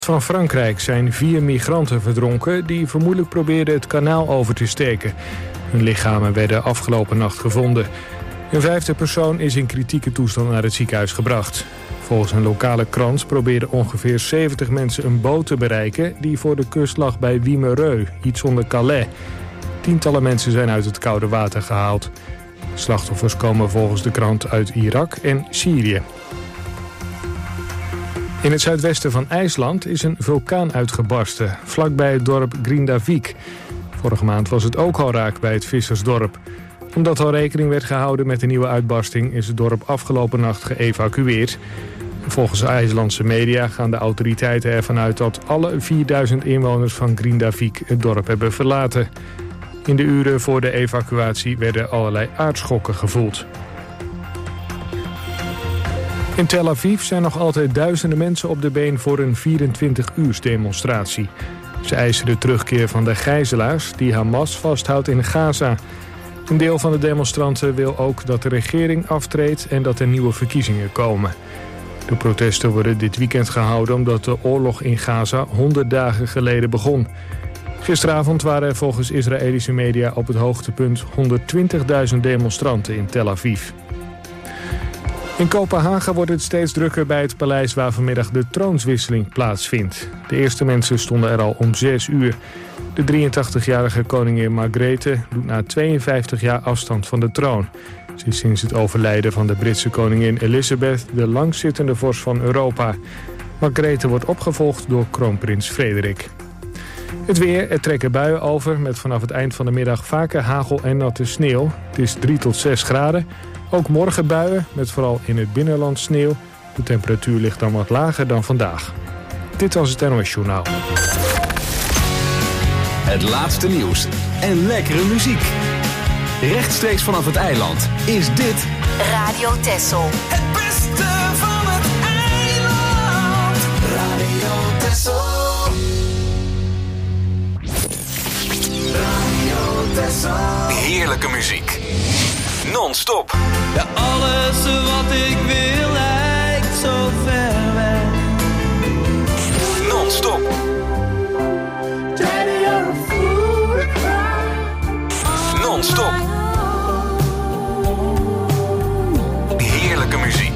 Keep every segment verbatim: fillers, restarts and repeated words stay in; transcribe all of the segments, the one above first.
Van Frankrijk zijn vier migranten verdronken die vermoedelijk probeerden het kanaal over te steken. Hun lichamen werden afgelopen nacht gevonden. Een vijfde persoon is in kritieke toestand naar het ziekenhuis gebracht. Volgens een lokale krant probeerden ongeveer zeventig mensen een boot te bereiken die voor de kust lag bij Wimereux, iets onder Calais. Tientallen mensen zijn uit het koude water gehaald. Slachtoffers komen volgens de krant uit Irak en Syrië. In het zuidwesten van IJsland is een vulkaan uitgebarsten, vlakbij het dorp Grindavik. Vorige maand was het ook al raak bij het vissersdorp. Omdat al rekening werd gehouden met de nieuwe uitbarsting is het dorp afgelopen nacht geëvacueerd. Volgens IJslandse media gaan de autoriteiten ervan uit dat alle vierduizend inwoners van Grindavik het dorp hebben verlaten. In de uren voor de evacuatie werden allerlei aardschokken gevoeld. In Tel Aviv zijn nog altijd duizenden mensen op de been voor een vierentwintig-uursdemonstratie. Ze eisen de terugkeer van de gijzelaars die Hamas vasthoudt in Gaza. Een deel van de demonstranten wil ook dat de regering aftreedt en dat er nieuwe verkiezingen komen. De protesten worden dit weekend gehouden omdat de oorlog in Gaza honderd dagen geleden begon. Gisteravond waren er volgens Israëlische media op het hoogtepunt honderdtwintigduizend demonstranten in Tel Aviv. In Kopenhagen wordt het steeds drukker bij het paleis waar vanmiddag de troonswisseling plaatsvindt. De eerste mensen stonden er al om zes uur. De drieëntachtigjarige koningin Margrethe doet na tweeënvijftig jaar afstand van de troon. Ze is sinds het overlijden van de Britse koningin Elizabeth de langzittende vorst van Europa. Margrethe wordt opgevolgd door kroonprins Frederik. Het weer, er trekken buien over met vanaf het eind van de middag vaker hagel en natte sneeuw. Het is drie tot zes graden. Ook morgen buien, met vooral in het binnenland sneeuw. De temperatuur ligt dan wat lager dan vandaag. Dit was het N O S Journaal. Het laatste nieuws en lekkere muziek. Rechtstreeks vanaf het eiland is dit Radio Texel. Het beste van het eiland. Radio Texel. Radio Texel. heerlijke muziek. Non-stop. Ja, alles wat ik wil lijkt zo ver weg. Non-stop. Non-stop. Heerlijke muziek.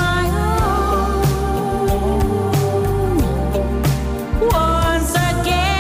Once again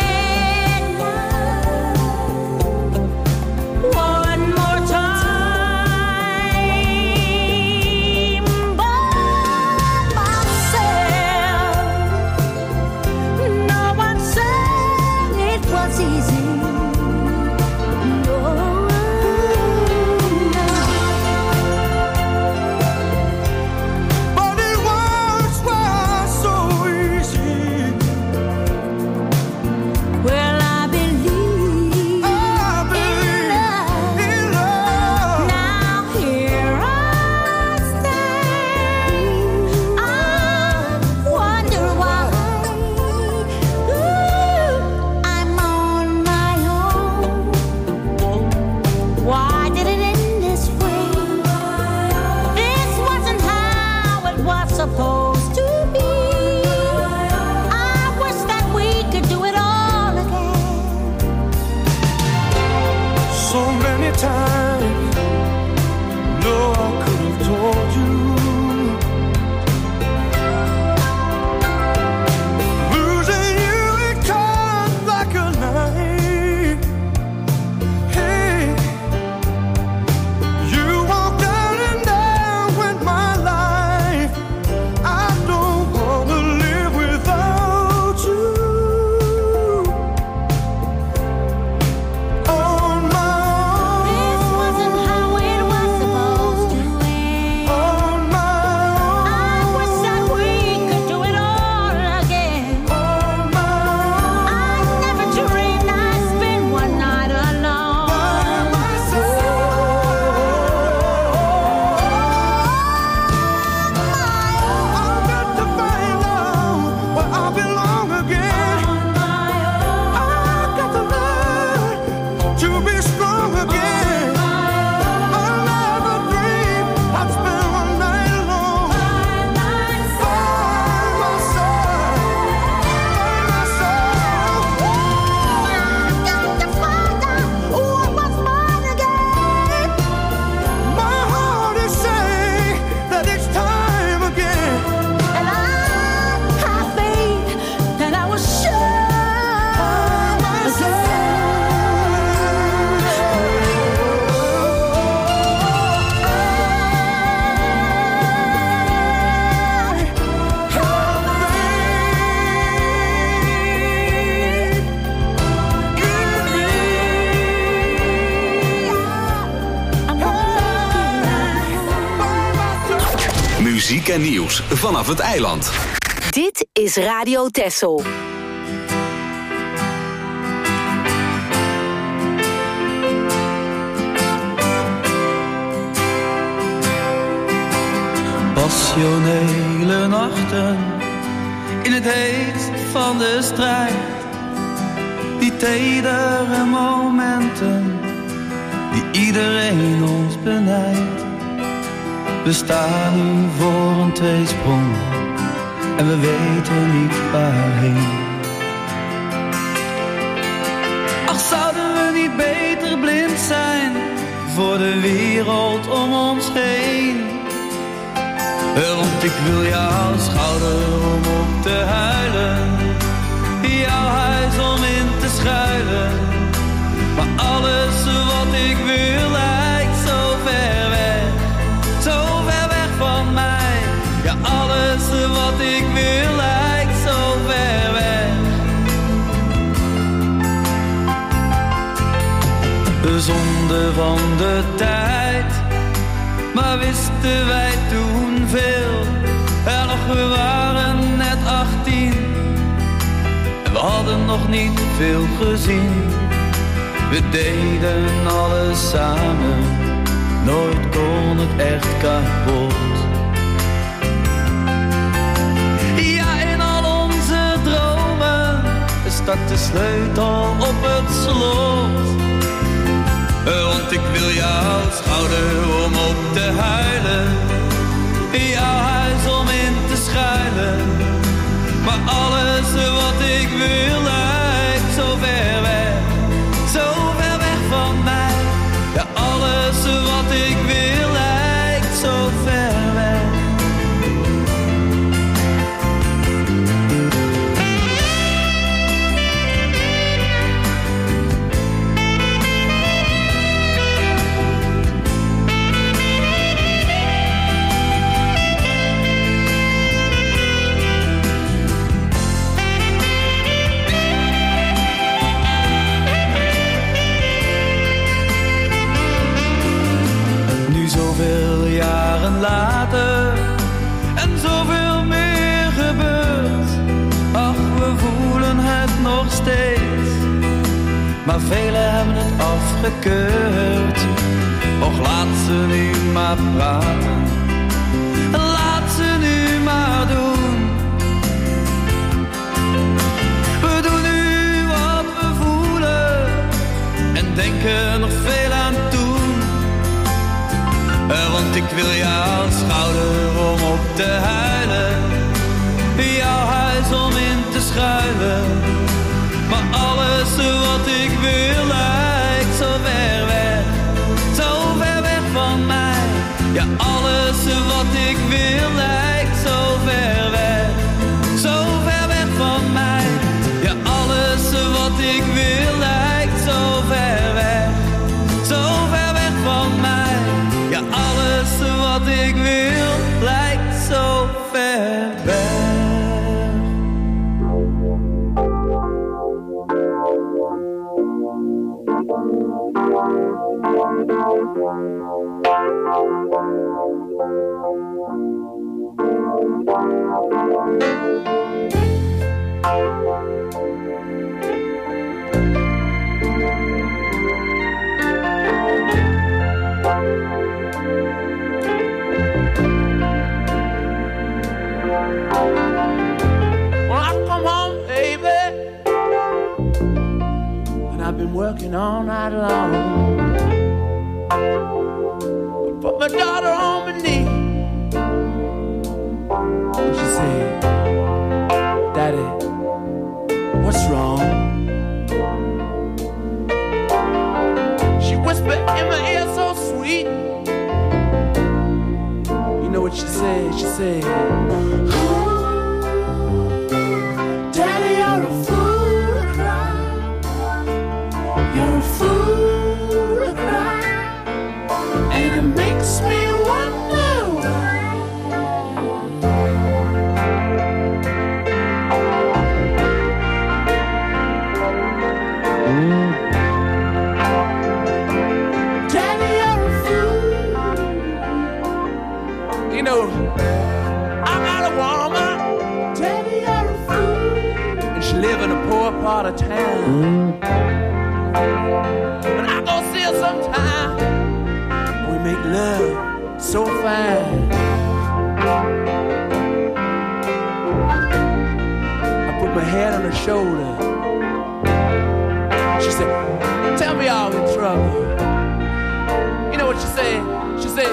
Muziek en nieuws vanaf het eiland. Dit is Radio Texel. Passionele nachten in het heetst van de strijd. Die tedere momenten die iedereen ons benijdt. We staan nu voor een tweesprong en we weten niet waarheen. Ach, zouden we niet beter blind zijn voor de wereld om ons heen? Want ik wil jouw schouder om op te huilen, jouw huis om in te schuilen. Maar alles wat ik wil lijkt zo ver weg, zo ver weg van mij. Ja, alles wat ik wil lijkt zo ver weg. De zonde van de tijd, maar wisten wij toen veel. En nog, we waren net achttien en we hadden nog niet veel gezien. We deden alles samen, nooit kon het echt kapot. Ja, in al onze dromen staat de sleutel op het slot. Want ik wil jouw schouder om op te huilen, jouw huis om in te schuilen. Maar alles wat ik wil lijkt zo ver weg, zo ver weg van mij. Ja, alles wat ik wil lijkt zo ver weg. Zoveel jaren later en zoveel meer gebeurt. Ach, we voelen het nog steeds, maar velen hebben het afgekeurd. Och, laat ze nu maar praten, laat ze nu maar doen. We doen nu wat we voelen en denken nog veel aan toe. Want ik wil jouw schouder om op te huilen, jouw huis om in te schuilen. Maar alles wat ik wil lijkt zo ver weg, zo ver weg van mij. Ja, alles wat ik wil lijkt zo ver weg, zo ver weg van mij. Ja, alles wat ik wil lijkt zo ver weg, zo ver weg van mij. Ja, alles wat ik wil lijkt zo ver weg. When I come home, baby, and I've been working all night long, I put my daughter on my knee, and she said, Daddy, what's wrong? She whispered in my ear so sweet. You know what she said? She said, Daddy, you're a fool to cry. You're a fool to cry. And it makes me wonder why. Mm. Daddy, you're a fool. You know, out of town. And I go see her sometime. We make love so fine. I put my head on her shoulder. She said, tell me all in trouble. You know what she said? She said,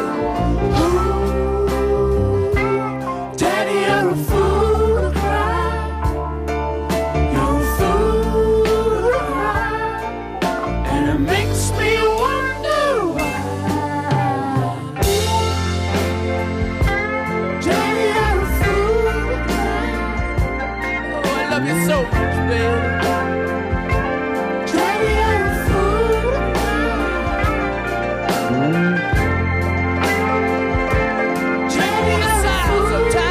Daddy, you're a fool to cry. You're a fool to cry. And it makes me wonder why. Daddy, you're a fool to cry. Oh, I love you so much, baby. Daddy, you're a fool to cry. Daddy, you're a fool to cry.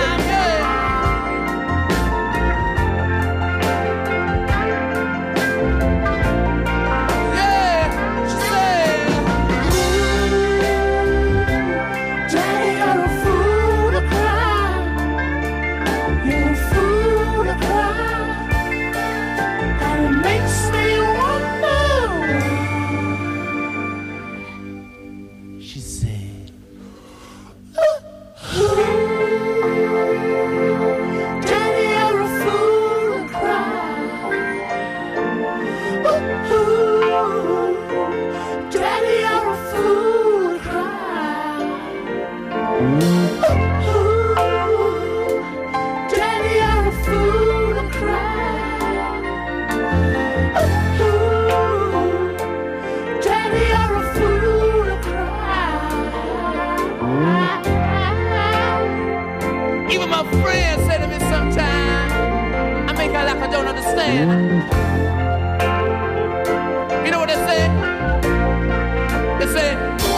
Even my friends say to me sometimes, I make out like I don't understand. You know what they say? They say,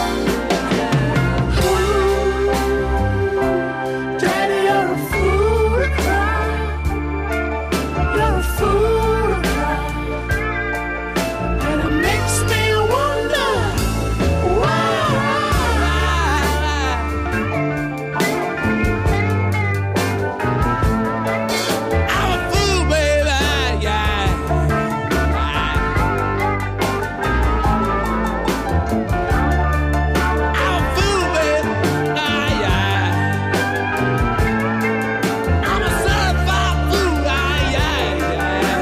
Daddy, you're a fool to cry. You're a fool to cry. And it makes me wonder why. I'm a fool, baby, yeah. I'm a fool, baby, ah, yeah. I'm a certified fool, ah, yeah, yeah.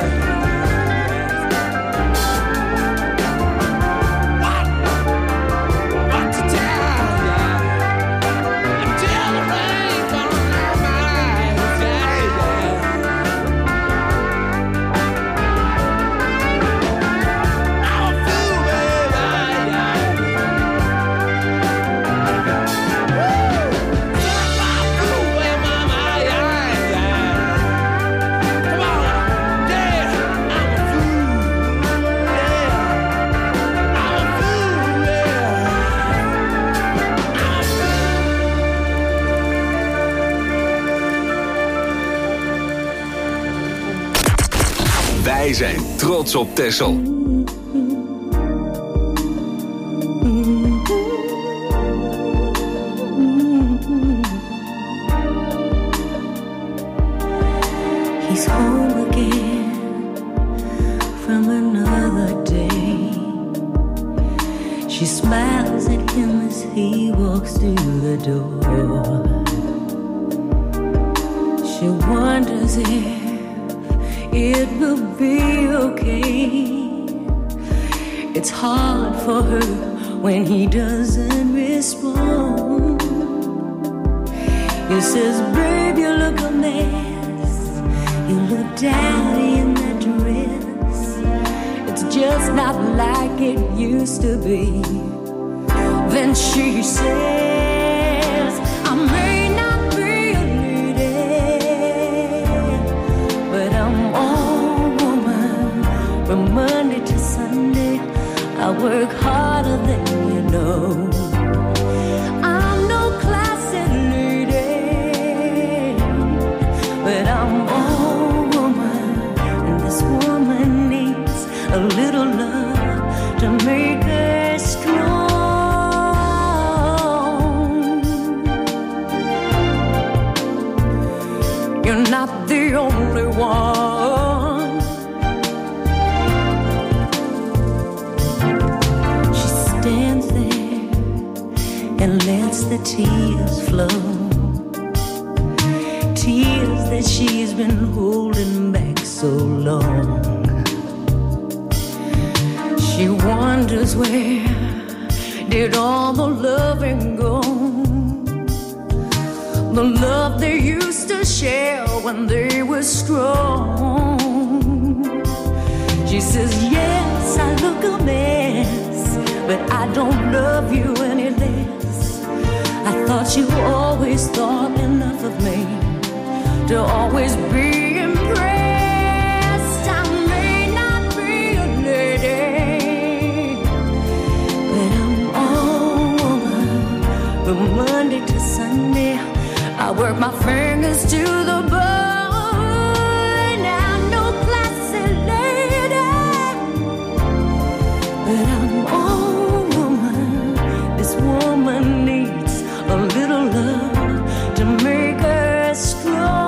What? What to tell, yeah? Until the rain comes on my eyes, yeah, yeah. I'm a fool, baby, ah, yeah. Certified fool, yeah, mama, yeah, yeah. Come on, yeah, I'm a fool, yeah. I'm a fool, yeah. I'm a Wij zijn trots op Texel. He's home again from another day. She smiles at him as he walks through the door. She wonders if it will be okay. It's hard for her when he doesn't respond. He says, babe, you look a mess. You look dowdy in that dress. It's just not like it used to be. Then she says, I may not be a lady, but I'm all woman. From Monday to Sunday, I work harder than you know. I'm no classy lady, but I'm all woman, and this woman needs a little love to make her strong. lets the tears flow. Tears that she's been holding back so long. She wonders where did all the loving go, the love they used to share when they were strong. She says, yes, I look a mess, but I don't love you any less. I thought you always thought enough of me to always be impressed. I may not be a lady, but I'm all woman. From Monday to Sunday, I work my fingers to the bone. I'm no classy lady, but I'm all woman. This woman needs a little love to make her strong.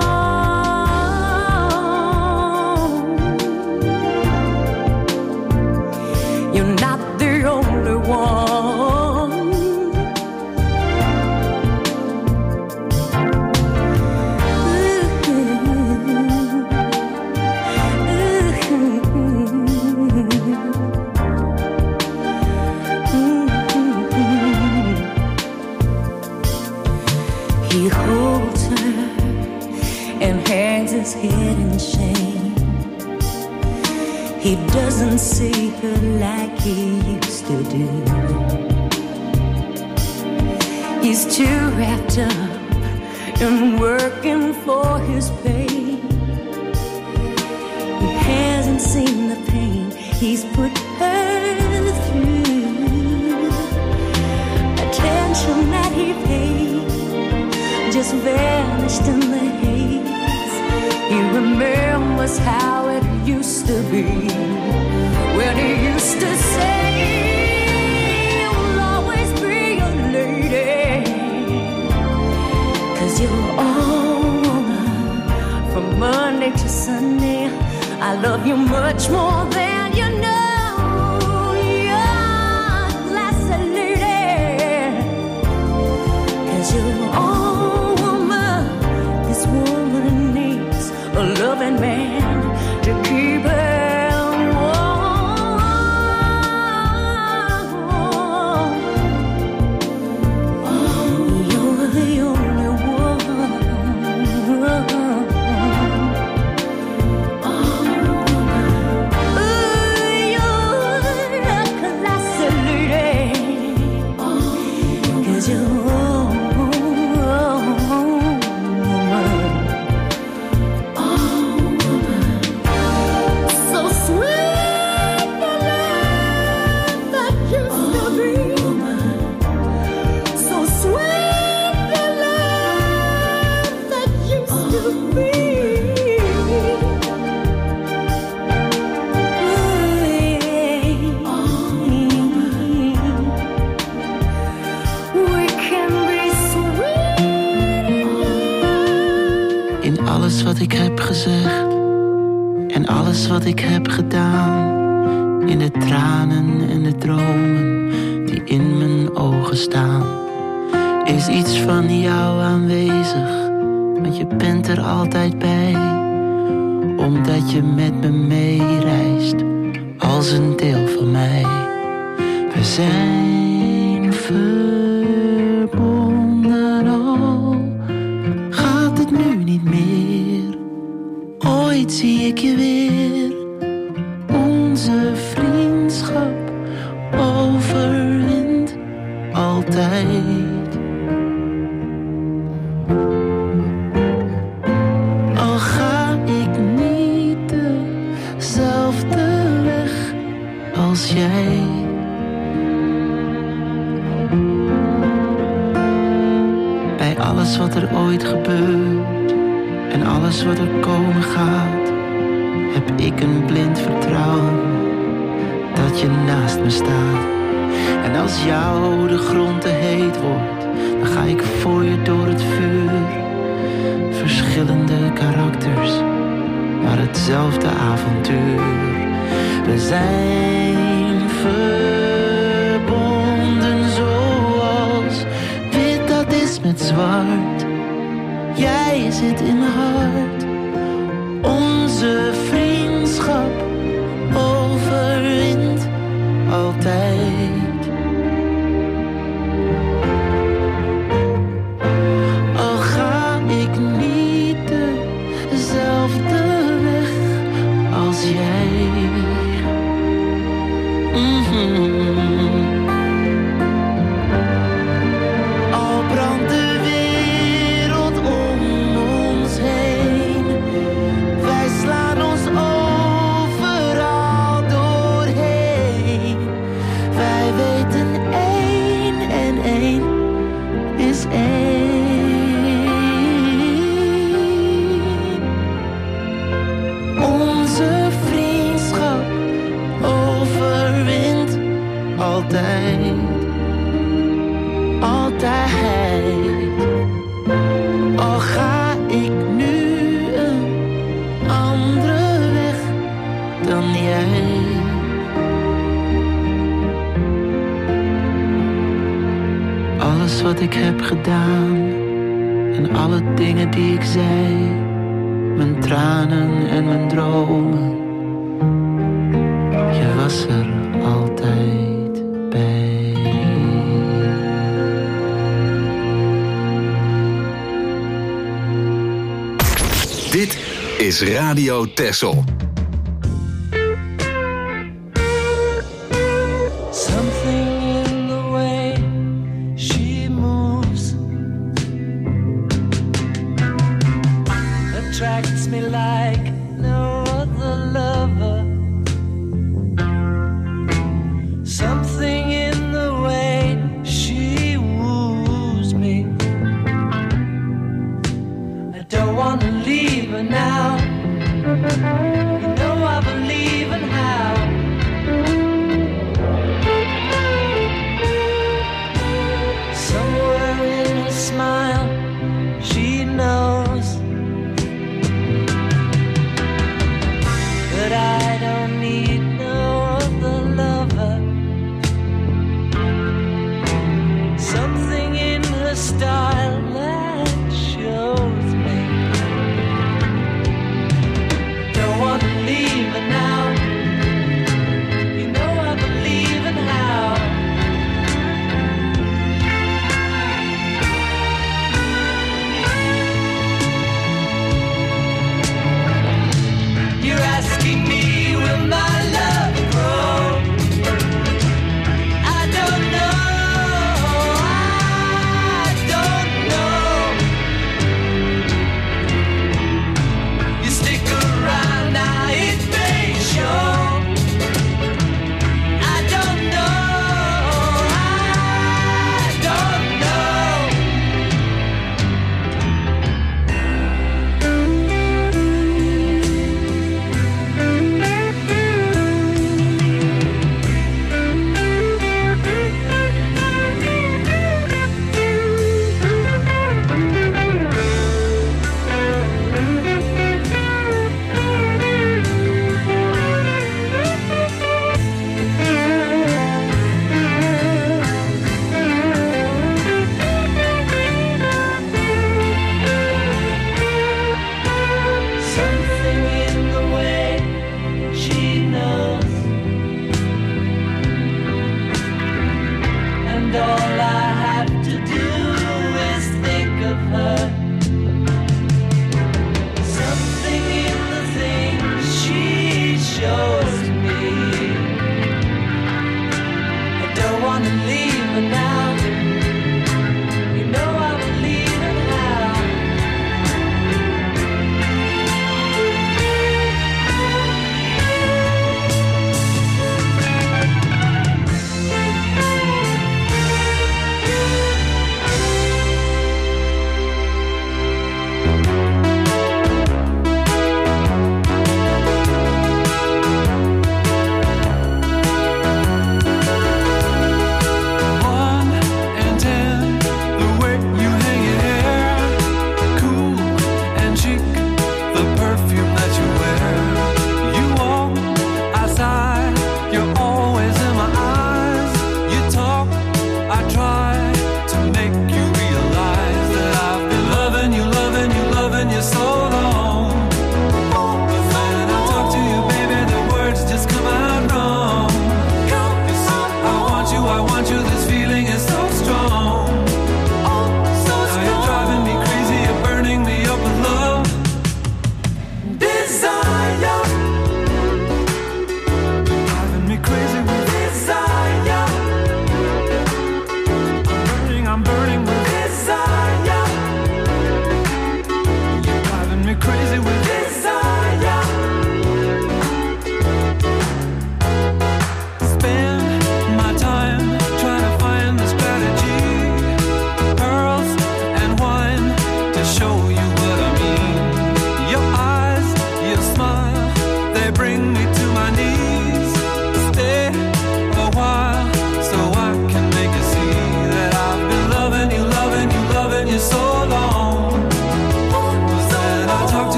You're not the only one. He holds her and hangs his head in shame. He doesn't see her like he used to do. He's too wrapped up in working for his pay. He hasn't seen the pain he's put her through. Attention that he paid just vanished in the haze. He remembers how it used to be, when he used to say, you'll always be a lady, 'cause you're all woman. From Monday to Sunday, I love you much more than you know. You're a classy lady, 'cause you're all woman. This woman needs a loving man to keep her warm. Oh, you're the only one. Oh, you're a classy lady, 'cause you're all woman. So sweet the love that used to be. So sweet the love that used to be. We can be sweet. In alles wat ik heb gezegd en alles wat ik heb gedaan, in de tranen en de dromen die in mijn ogen staan, is iets van jou aanwezig, want je bent er altijd bij, omdat je met me meereist als een deel van mij. We zijn verbonden, al gaat het nu niet meer. Ooit zie ik je weer. Onze vriendschap overwint altijd. Al ga ik niet dezelfde weg als jij. Bij alles wat er ooit gebeurt en alles wat er komen gaat, heb ik een blind vertrouwen dat je naast me staat. En als jou de grond te heet wordt, dan ga ik voor je door het vuur. Verschillende karakters, maar hetzelfde avontuur. We zijn verbonden zoals zwart. Jij zit in mijn hart. Onze vriendschap overwint altijd. Al ga ik niet dezelfde weg als jij. Mm-hmm. Al brandt de wereld om ons heen, wij slaan ons overal doorheen. Wij weten één en één is één. Onze vriendschap overwint altijd. Altijd. Al ga ik nu een andere weg dan jij. Alles wat ik heb gedaan en alle dingen die ik zei, mijn tranen en mijn dromen, je was er altijd bij. Dit is Radio Texel. Something in the way she moves attracts me like no other lover. Something in the way she woos me. I don't want to leave her now. You know I believe in how. Somewhere in her smile, she knows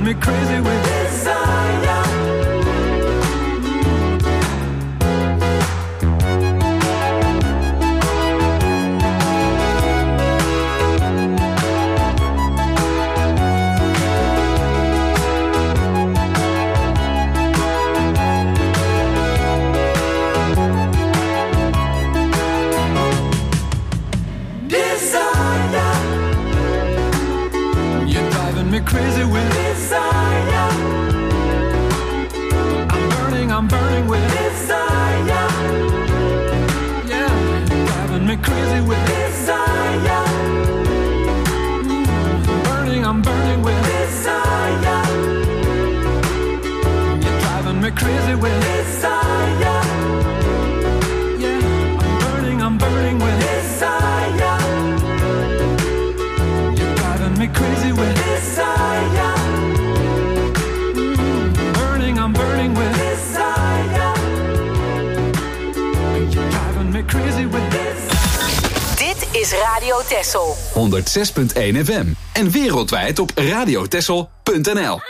me crazy with desire. Crazy with desire. I'm burning, I'm burning with desire. Yeah, you're driving me crazy with desire. I'm burning, I'm burning with desire. You're driving me crazy with desire. Yeah, I'm burning, I'm burning with desire. You're driving me crazy with desire. I'm burning with desire. You're driving me crazy with desire. Dit is Radio Texel. honderd zes punt één F M. En wereldwijd op radiotexel punt n l.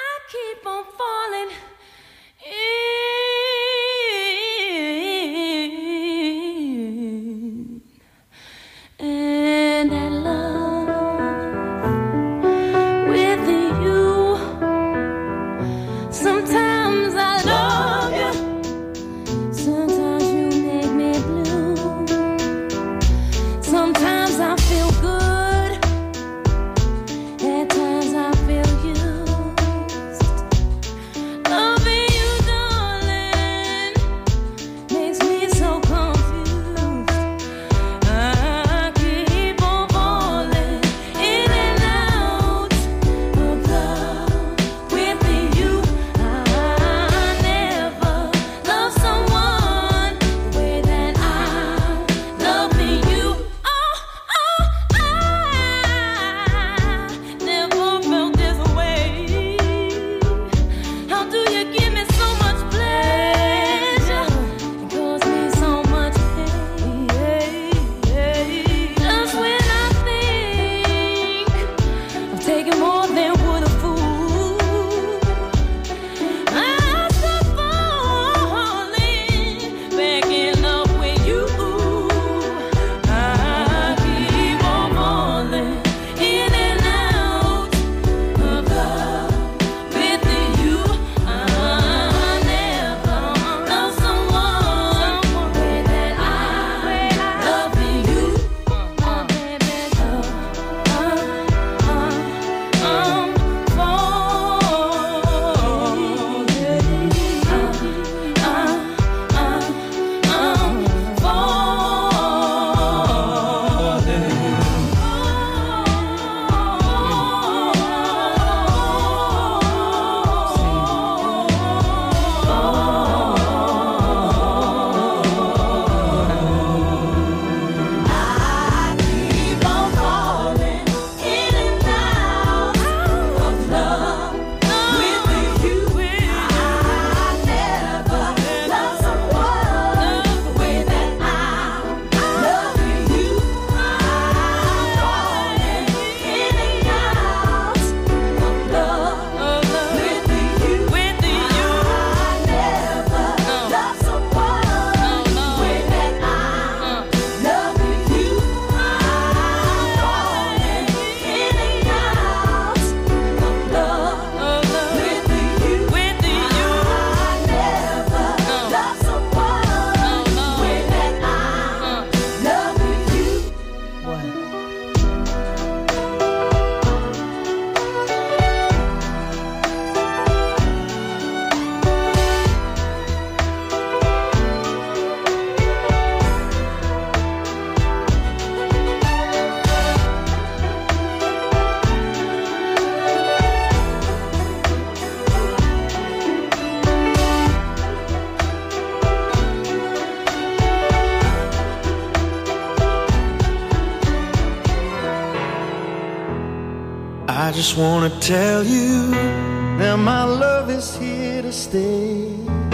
I just wanna tell you that my love is here to stay.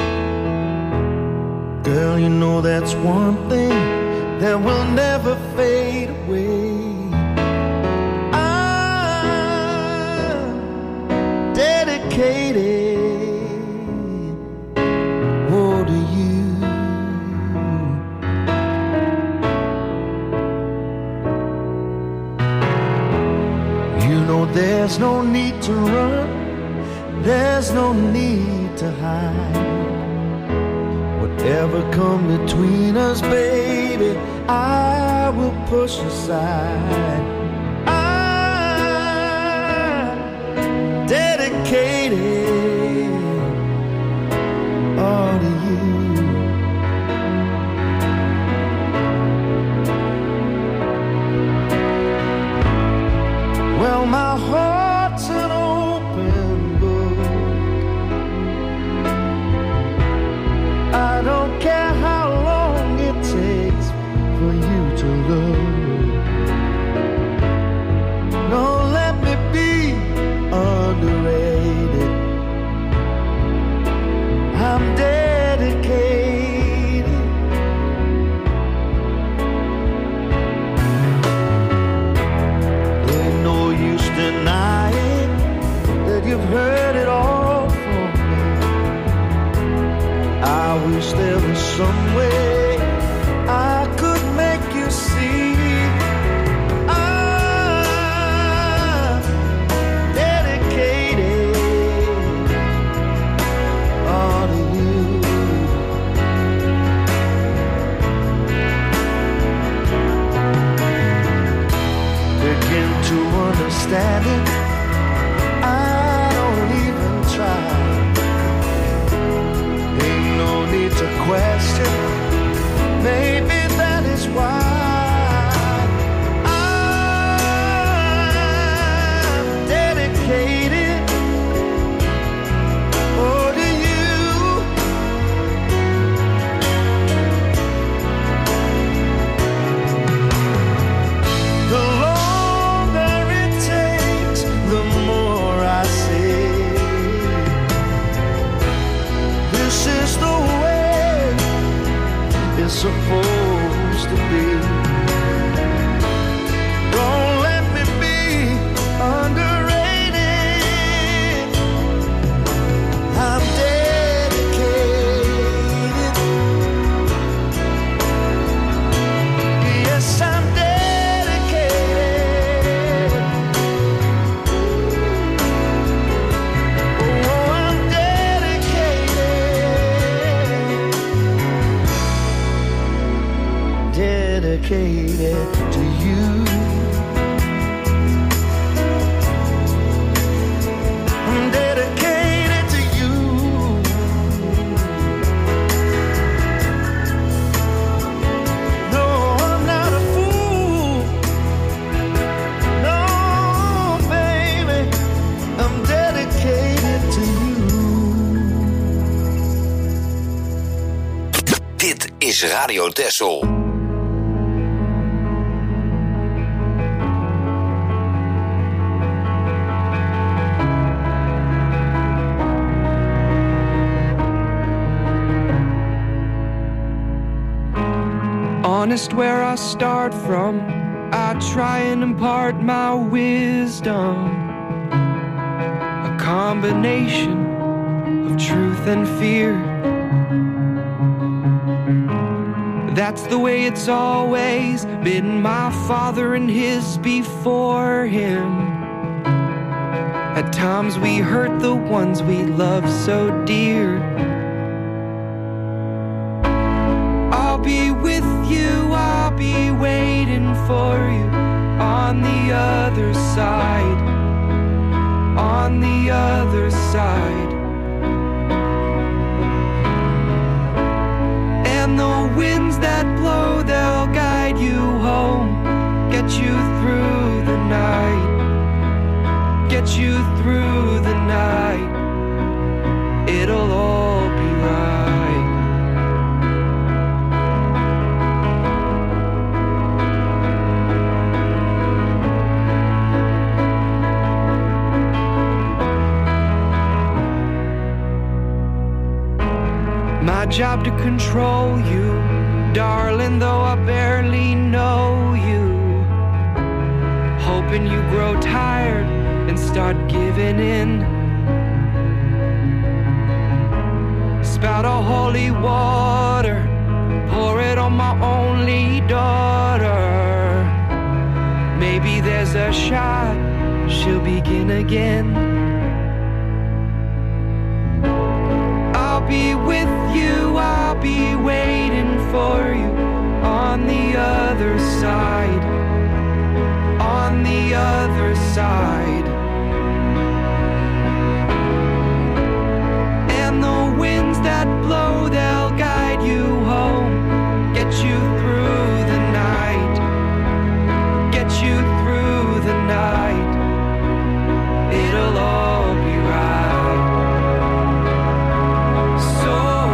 Girl, you know that's one thing that will never fade away. I'm dedicated dedicated, oh, to you. You know there's no need to run, there's no need to hide. Whatever come between us, baby, I will push aside. I'm dedicated all to you. Well, my heart's an open book. I don't care how long it takes for you to look. No, let me be underrated. I'm dedicated. Ain't no use denying that you've heard it all from me. I wish there was some way I could make you see. I'm dedicated all to you. Begin to understand it, I don't even try. Ain't no need to question, maybe that is why I'm dedicated, oh, to you. The longer it takes, the more I say, this is the way it's supposed to be. Don't let me be underrated. I'm dedicated. Yes, I'm dedicated. Oh, I'm dedicated. Dedicated to you. I'm dedicated to you. No, I'm not a fool. No, baby, I'm dedicated to you. Dit is Radio Texel. Honest where I start from, I try and impart my wisdom. A combination of truth and fear. That's the way it's always been, my father and his before him. At times we hurt the ones we love so dear. I'll be with you, I'll be waiting for you on the other side, on the other side. And the winds that blow, they'll guide you home, get you through the night, get you through the night. It'll all be right. My job to control you, darling, though I barely know you. Hoping you grow tired and start giving in. holy water, pour it on my only daughter. Maybe there's a shot, she'll begin again. I'll be with you, I'll be waiting for you on the other side, on the other side. And the winds that blow, they'll guide you home, get you through the night, get you through the night. It'll all be right. So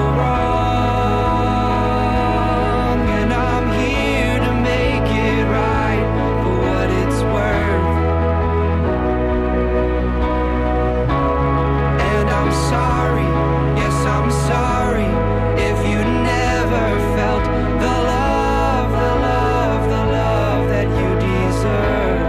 wrong, and I'm here to make it right for what it's worth. And I'm sorry, yes I'm sorry, if you never felt the love, the love, the love that you deserve.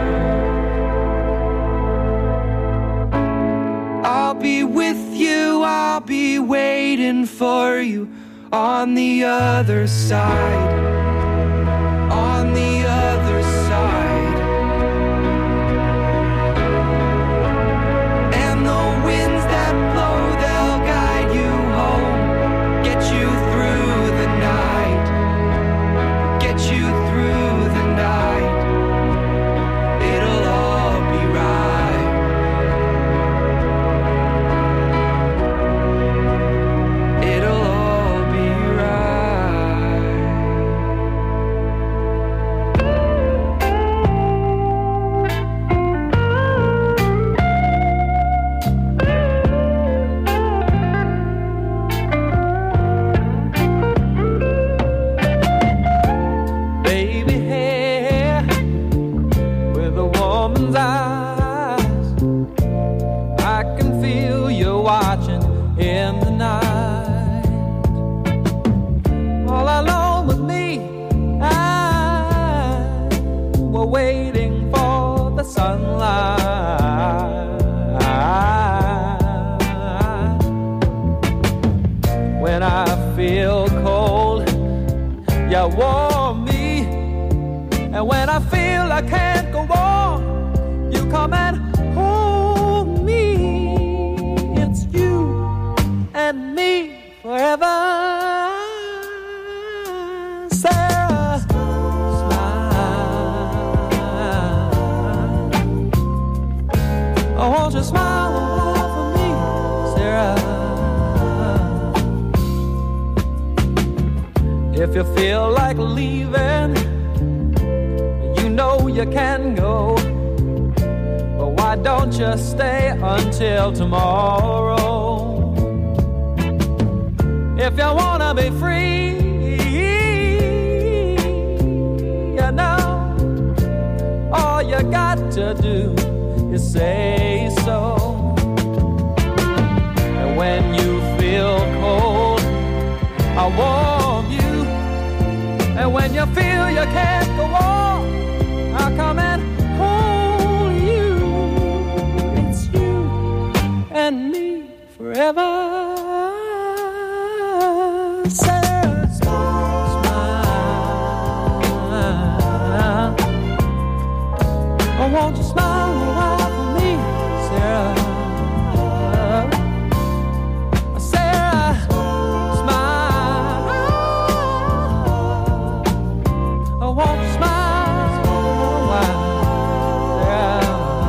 I'll be with you, I'll be waiting for you on the other side, on the other side. And the winds that blow, they'll guide you home, get you through the night, get you through the night. It'll all be right. It'll all be right. Baby hair with a woman's eyes, I can feel you watching in the night. All alone with me, I were waiting for the sunlight. When I feel cold, you warm me, and when I feel I can't go on, you come and hold me. It's you and me forever. Sarah, smile. Oh, won't you smile a while for me, Sarah? If you feel like leaving, you know you can go, but why don't you stay until tomorrow? If you wanna be free, you know, all you got to do is say so. And when you feel cold, I warm you. And when you feel you can't go on, I'll come and hold you. It's you and me forever. Sarah, smile. Oh, won't you smile a while for me, Sarah? Sarah, smile. Oh, won't you smile a while, Sarah?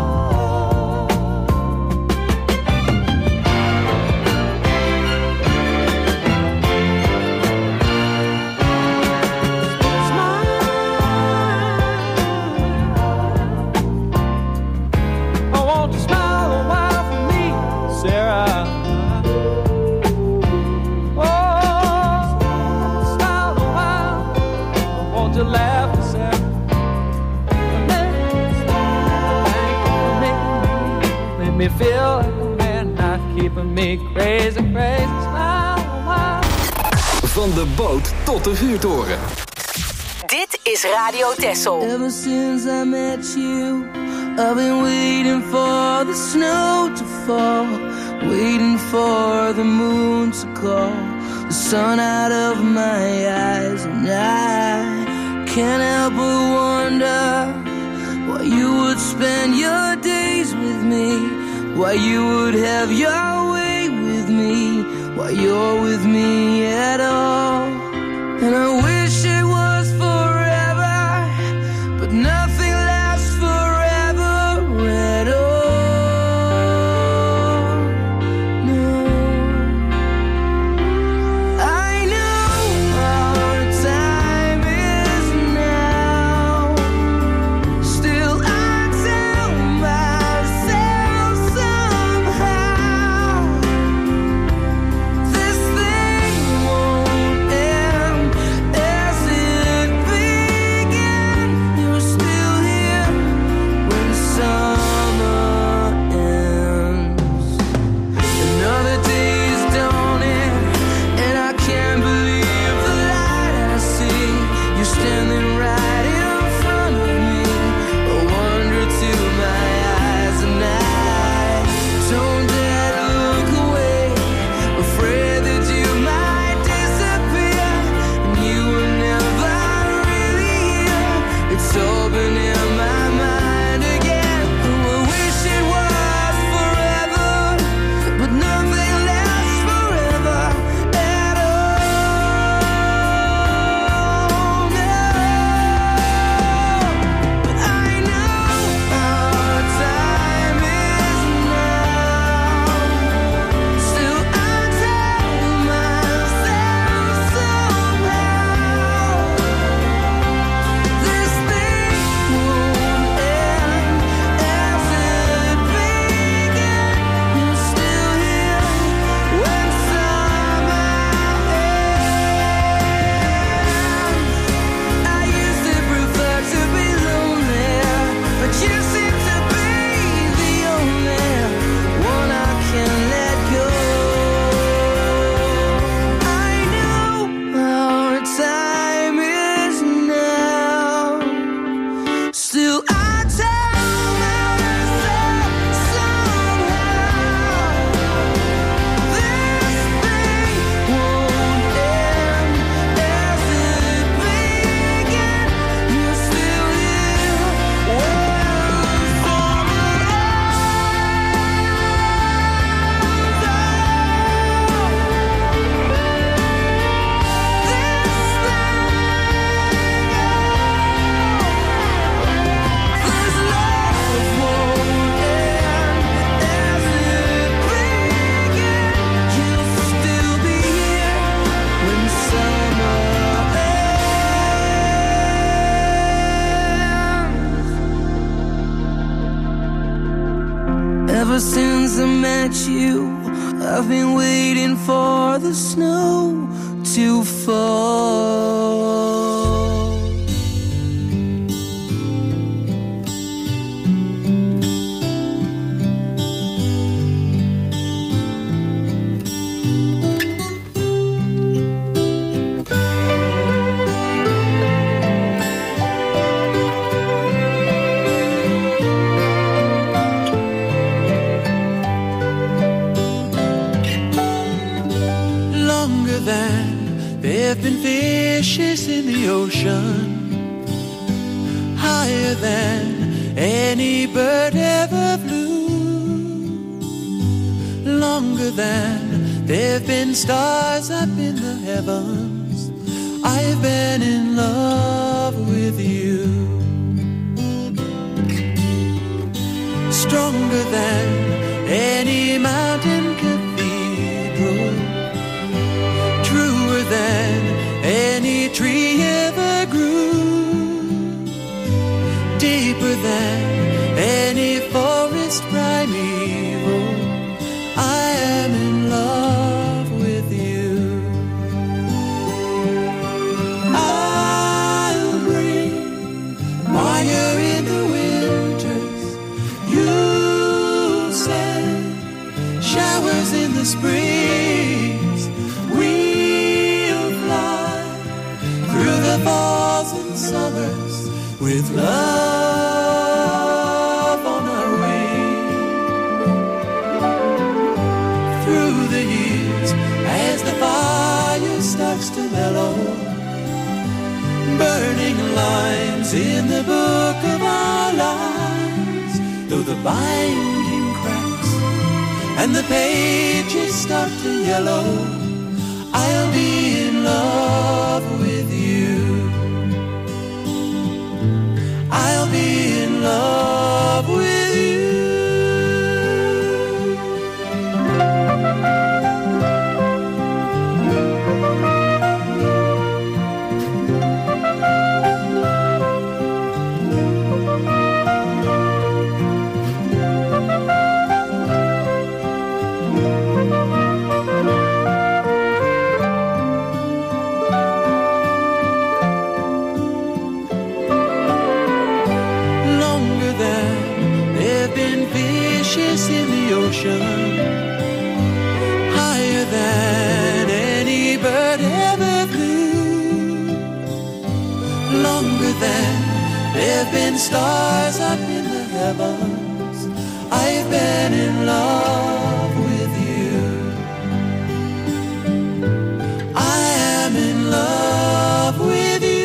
Me feel like a man, not keeping me crazy, crazy. Smile a while. Van de boot tot de vuurtoren. Dit is Radio Texel. Ever since I met you, I've been waiting for the snow to fall, waiting for the moon to call, the sun out of my eyes, and I can't help but wonder why you would spend your days with me, why you would have your way with me, why you're with me at all. And I wish it was forever, but nothing lasts forever at all. No, I know our time is now. Still I tell myself somehow this thing won't end as it began. You're still here when summer ends. Another day is dawning, and I can't believe the light I see. You're standing right in front of me, a wonder to my eyes, and I don't dare to look away, afraid that you might disappear, and you were never really here. It's all been in my mind again. Oh, I wish it was forever, but nothing lasts forever at all. No, but I know our time is now. Still I tell myself somehow this thing won't end as it began. You're still here when summer ends. I used to prefer to be lonely, but you seem to be the only one I can let go. I know our time is now. Still I tell myself somehow this thing won't end as it began. You're still here when summer Ever since I met you, I've been waiting for the snow to fall. Longer than there've been fishes in the ocean, higher than any bird ever flew, longer than there've been stars up in the heavens. I've been in love with you. Stronger than any mountain cathedral, truer than any tree ever grew, deeper than any forest primeval. I am in love with you. I'll bring fire in the winters, you'll send showers in the springs. We'll fly through the falls and summers with love on our wings. Through the years, as the fire fire starts to mellow. Burning lines in the book of our lives, though the binding cracks and the pages start to yellow, I'll be in love with you. I'll be in love with you. In the ocean, higher than any bird ever flew, longer than there've been stars up in the heavens. I've been in love with you. I am in love with you.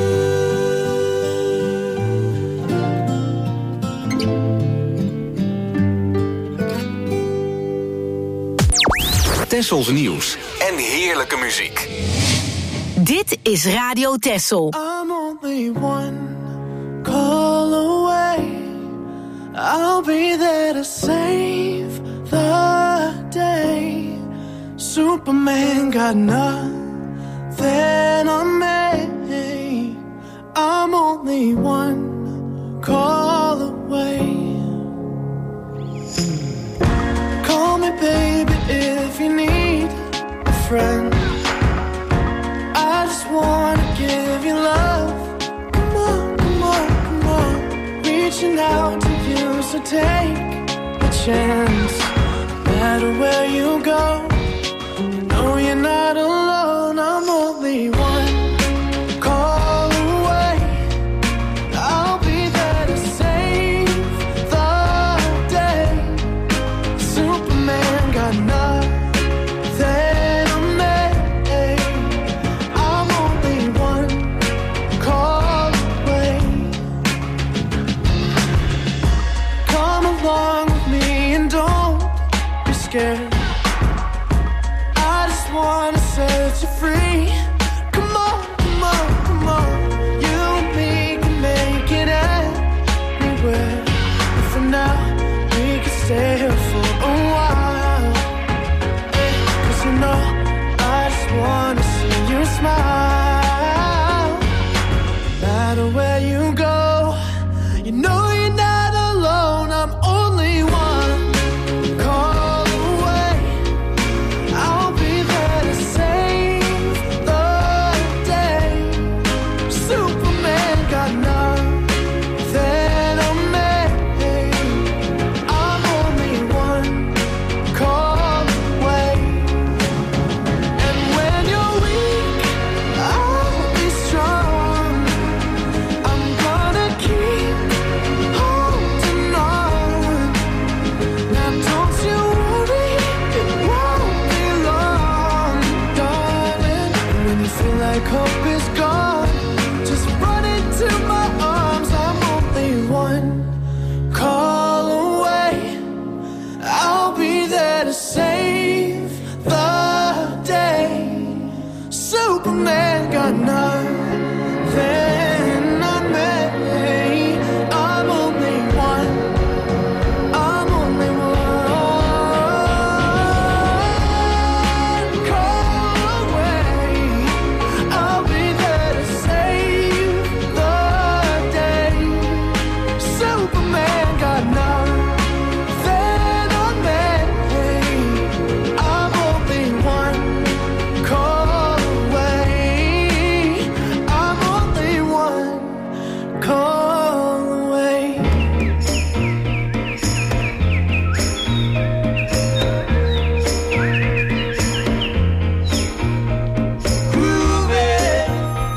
Tessels nieuws en heerlijke muziek. Dit is Radio Tessel. I'm only one call away. I'll be there to save the day. Superman got nothing on me. I'm only one call away. Call me baby if you need a friend. I just wanna give you love. Come on, come on, come on. Reaching out to you, so take a chance. No matter where you go, you know you're not alone. I'm only one call away. I'll be there to save the day. Superman got nothing on me. I'm only one call away. Come along with me and don't be scared. I just wanna set you free. Come on, come on, come on. You and me can make it anywhere. But for now, we can stay here for a while. Cause you know, I just wanna see you smile. No matter where you go, you know you're not alone. I'm only one call away. I'll be there to save the day. Superman got nothing on me. I'm only one call away. And when you're weak, I'll be strong. I'm gonna keep holding on. Now don't you worry, it won't be long, darling. And when you feel like hope is gone, just run into my arms. I'm only one call away. I'll be there to save the day. Superman got nothing on me. I'm only one. I'm only one call away. I'll be there to save the day. Superman got nothing on me. I'm only one call away. I'm only one call away. Groovy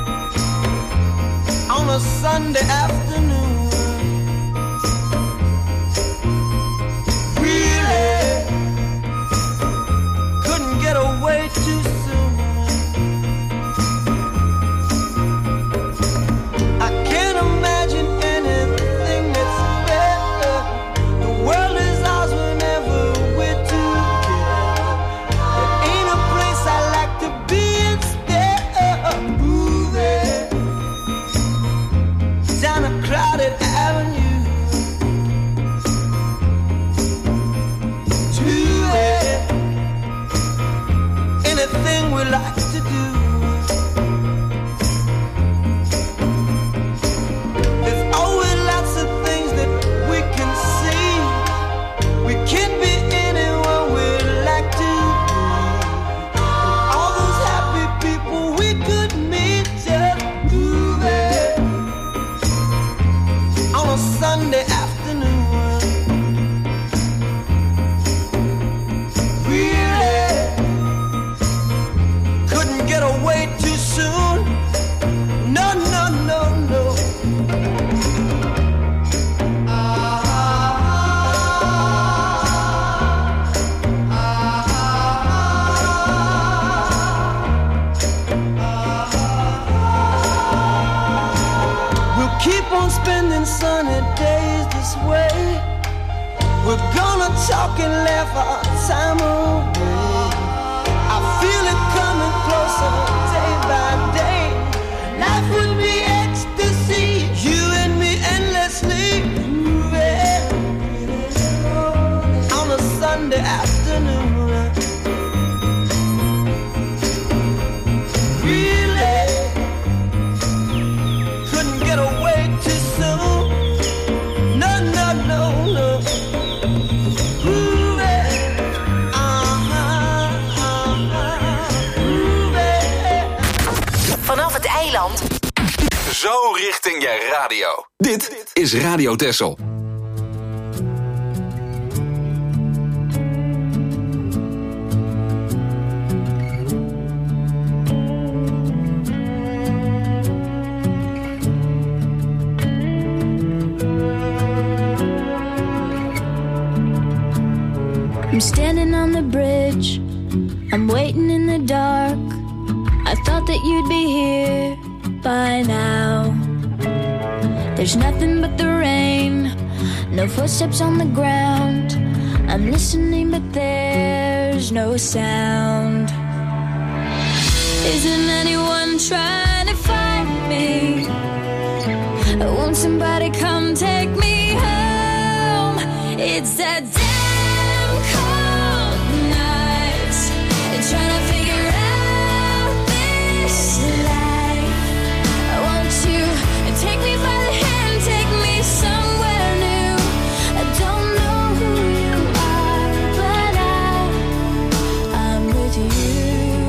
on a Sunday afternoon. Really couldn't get away too soon. talk and laugh our time away. I feel it coming closer day by day. Life would be ecstasy, you and me endlessly moving on a Sunday afternoon. Really couldn't get away too soon. No, no, no, no. Vanaf het eiland. Zo richting je radio. Dit is Radio Texel. I'm standing on the bridge, I'm waiting in the dark. I thought that you'd be here by now. There's nothing but the rain, no footsteps on the ground. I'm listening but there's no sound. Isn't anyone trying to find me? Won't somebody come take me home? It's that damn cold night, trying to figure out this life. Won't you take me by the hand, take me somewhere new? I don't know who you are, but I, I'm with you.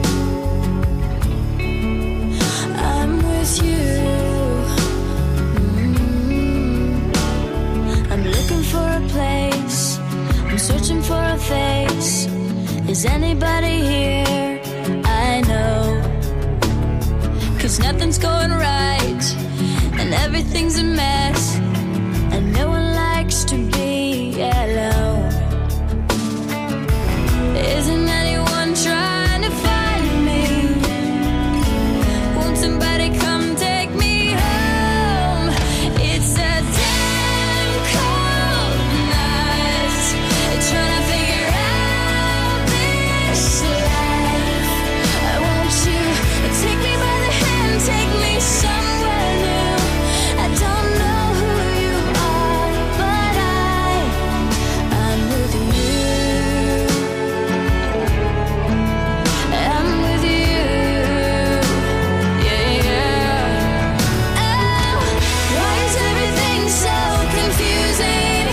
I'm with you. Mm. I'm looking for a place, I'm searching for a face. Is anybody here? I know. Cause nothing's going right, and everything's a mess, and no one likes to be alone. Isn't anyone trying to find me? Won't somebody come take me home? It's a damn cold night, trying to figure out this life. Won't you take me by the hand, take me somewhere new? I don't know who you are, but I, I'm with you. I'm with you. Yeah, yeah. Oh, why is everything so confusing?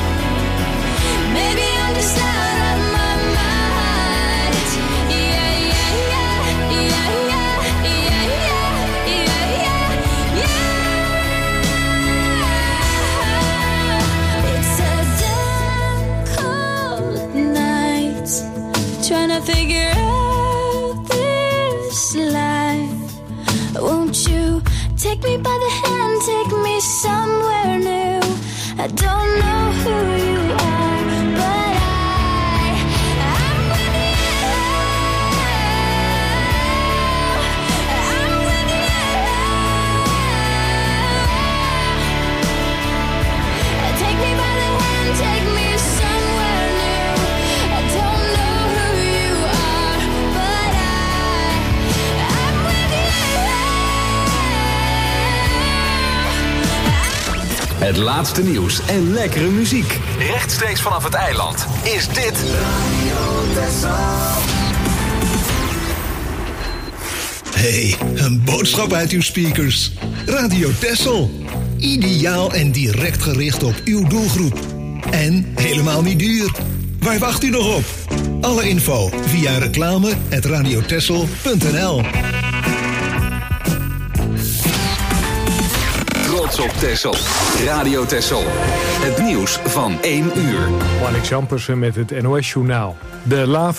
Maybe I'm just out of my mind. Yeah, yeah, yeah, yeah, yeah, yeah, yeah, yeah, yeah. It's a damn cold night, trying to figure out this life. Won't you take me by the hand, take me somewhere new? I don't know who you are, but I, I'm with you. I'm with you. Take me by the hand, take me somewhere new. I don't know who you are, but I, I'm with you. Het laatste nieuws en lekkere muziek. Rechtstreeks vanaf het eiland is dit Hey, een boodschap uit uw speakers. Radio Texel. Ideaal en direct gericht op uw doelgroep. En helemaal niet duur. Waar wacht u nog op? Alle info via reclame at radiotexel punt n l. Trots op Texel. Radio Texel. Het nieuws van één uur. Alex Jampersen met het N O S-journaal. De lava